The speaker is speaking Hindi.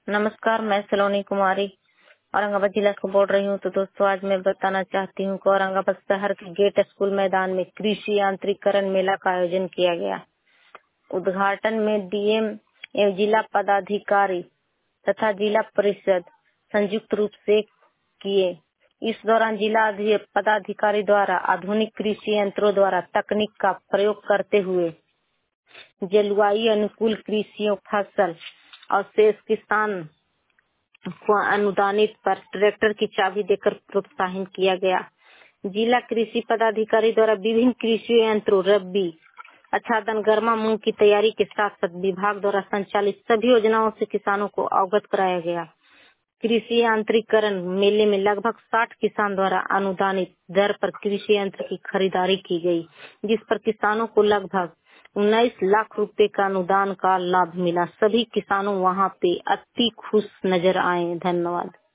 नमस्कार, मैं सलोनी कुमारी औरंगाबाद जिला से बोल रही हूँ। तो दोस्तों, आज मैं बताना चाहती हूँ कि औरंगाबाद शहर के गेट स्कूल मैदान में कृषि यांत्रिकरण मेला का आयोजन किया गया। उद्घाटन में डीएम एवं जिला पदाधिकारी तथा जिला परिषद संयुक्त रूप से किए। इस दौरान जिला पदाधिकारी द्वारा आधुनिक कृषि यंत्रों द्वारा तकनीक का प्रयोग करते हुए जलवायु अनुकूल कृषि फसल और शेष किसान को अनुदानित पर ट्रैक्टर की चाबी देकर प्रोत्साहित किया गया। जिला कृषि पदाधिकारी द्वारा विभिन्न कृषि यंत्रों, रबी, आच्छादन, गर्मा मूंग की तैयारी के साथ साथ विभाग द्वारा संचालित सभी योजनाओं से किसानों को अवगत कराया गया। कृषि यांत्रिकरण मेले में लगभग 60 किसान द्वारा अनुदानित दर पर कृषि यंत्र की खरीदारी की गई, जिस पर किसानों को लगभग 19 लाख रुपए का अनुदान का लाभ मिला। सभी किसानों वहां पे अति खुश नजर आए। धन्यवाद।